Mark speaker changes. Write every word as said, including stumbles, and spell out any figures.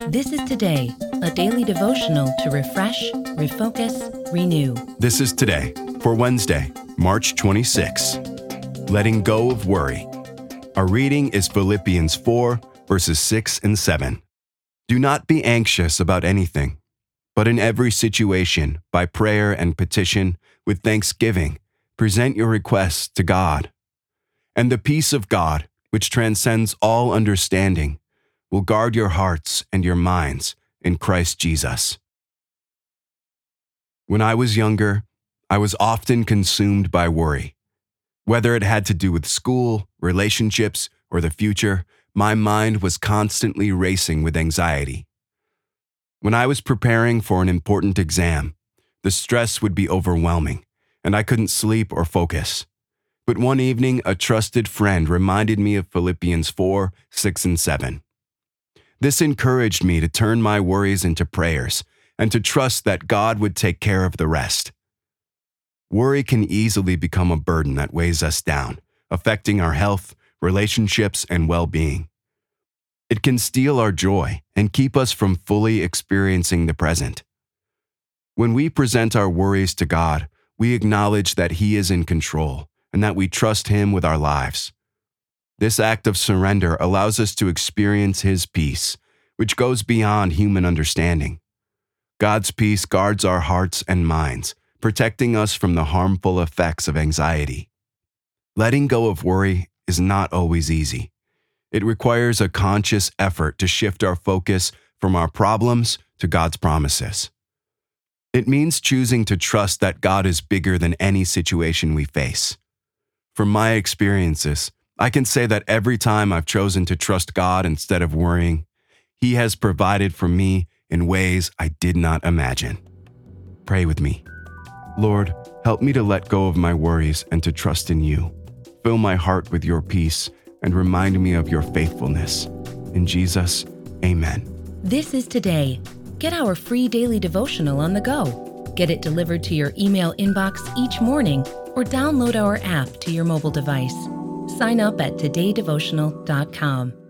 Speaker 1: This is Today, a daily devotional to refresh, refocus, renew.
Speaker 2: This is Today for Wednesday, March twenty-sixth. Letting go of worry. Our reading is Philippians four, verses six and seven. Do not be anxious about anything, but in every situation, by prayer and petition, with thanksgiving, present your requests to God. And the peace of God, which transcends all understanding, will guard your hearts and your minds in Christ Jesus. When I was younger, I was often consumed by worry. Whether it had to do with school, relationships, or the future, my mind was constantly racing with anxiety. When I was preparing for an important exam, the stress would be overwhelming, and I couldn't sleep or focus. But one evening, a trusted friend reminded me of Philippians four, six, and seven. This encouraged me to turn my worries into prayers and to trust that God would take care of the rest. Worry can easily become a burden that weighs us down, affecting our health, relationships, and well-being. It can steal our joy and keep us from fully experiencing the present. When we present our worries to God, we acknowledge that He is in control and that we trust Him with our lives. This act of surrender allows us to experience His peace, which goes beyond human understanding. God's peace guards our hearts and minds, protecting us from the harmful effects of anxiety. Letting go of worry is not always easy. It requires a conscious effort to shift our focus from our problems to God's promises. It means choosing to trust that God is bigger than any situation we face. From my experiences, I can say that every time I've chosen to trust God instead of worrying, He has provided for me in ways I did not imagine. Pray with me. Lord, help me to let go of my worries and to trust in You. Fill my heart with Your peace and remind me of Your faithfulness. In Jesus, amen.
Speaker 1: This is Today. Get our free daily devotional on the go. Get it delivered to your email inbox each morning or download our app to your mobile device. Sign up at today devotional dot com.